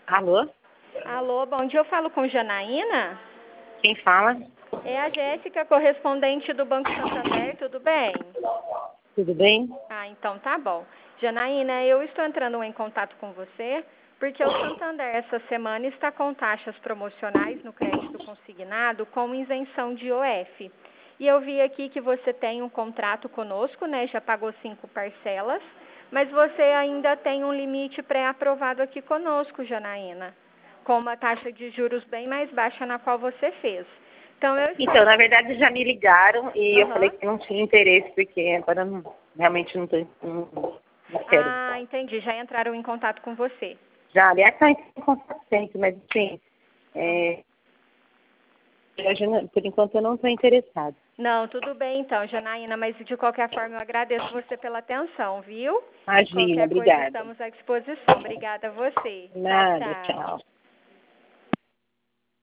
Alô? Alô, bom dia, eu falo com Janaína? Quem fala? É a Jéssica, correspondente do Banco Santander, tudo bem? Tudo bem? Ah, então tá bom. Janaína, eu estou entrando em contato com você porque o Santander essa semana está com taxas promocionais no crédito consignado com isenção de IOF. E eu vi aqui que você tem um contrato conosco, né? Já pagou 5 parcelas, mas você ainda tem um limite pré-aprovado aqui conosco, Janaína, com uma taxa de juros bem mais baixa na qual você fez. Então, Então, na verdade, já me ligaram e eu falei Aham. que não tinha interesse, porque agora realmente não, não quero. Ah, entendi. Já entraram em contato com você. Já, aliás, está em contato sempre, mas assim, Aham. por enquanto eu não estou interessada. Não, tudo bem então, Janaína, mas de qualquer forma eu agradeço você pela atenção, viu? Imagina, Qualquer coisa obrigada. estamos à disposição. Obrigada a você. Tchau, Nada, tchau. tchau.